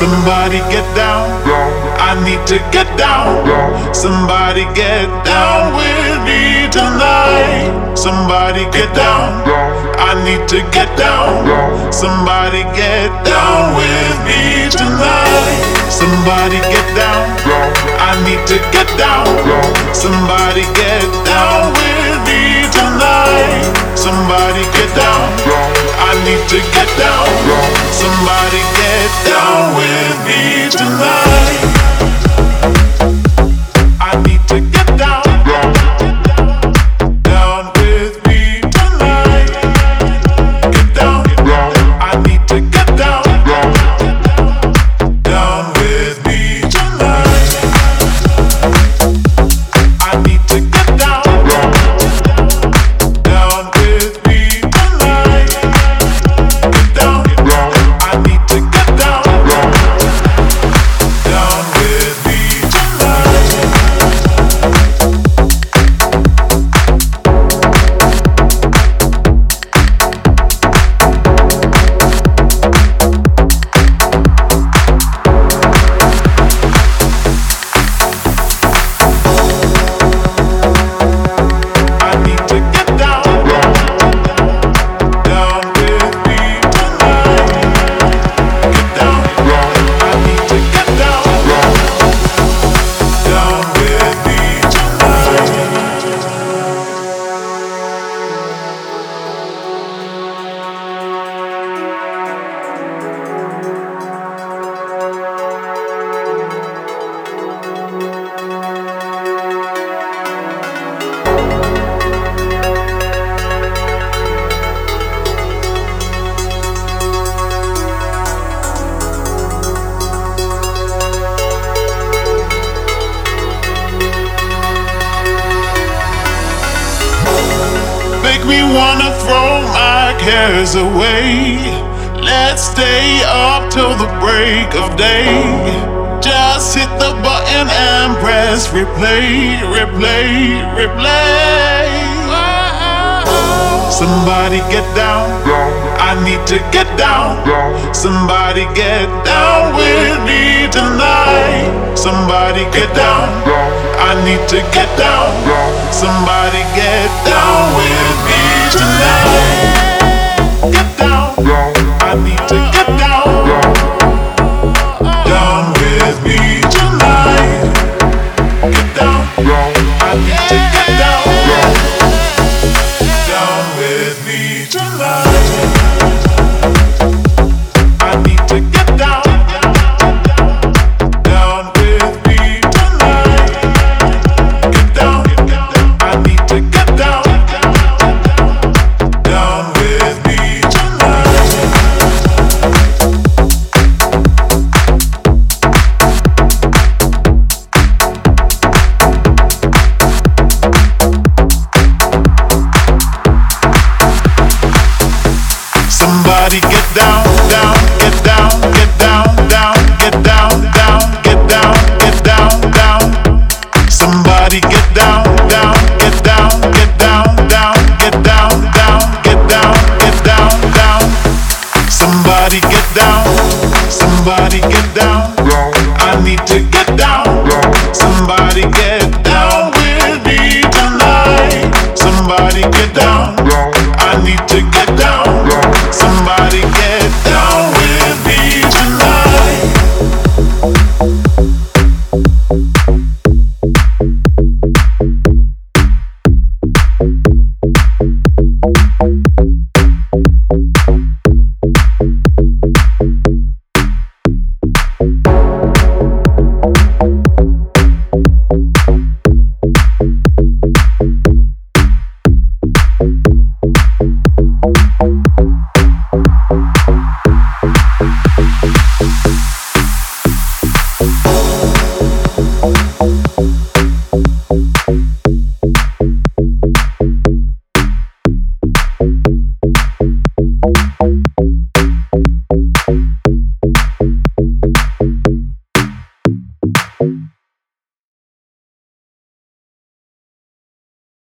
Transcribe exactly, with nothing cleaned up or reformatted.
Somebody get down. I need to get down. Somebody get down with me tonight. Somebody get down. I need to get down. Somebody get down with me tonight. Somebody get down. I need to get down. Somebody get down with me tonight. Somebody get down. I need to get down. Somebody get down with me tonight. I need to get down. Down with me tonight. Get down. I need to get down. Down with me tonight. I need to get down. Down with me tonight. Get down. I need to get down. Down with me tonight. I need to get down. Down with me tonight. Get down. I need to get down. Down with me tonight. Make me wanna throw my cares away. Let's stay up till the break of day. Just hit the button and press replay, replay, replay. Somebody get down. I need to get down. Somebody get down with me tonight. Somebody get down. I need to get down. Somebody get down with me tonight. Get down. I need to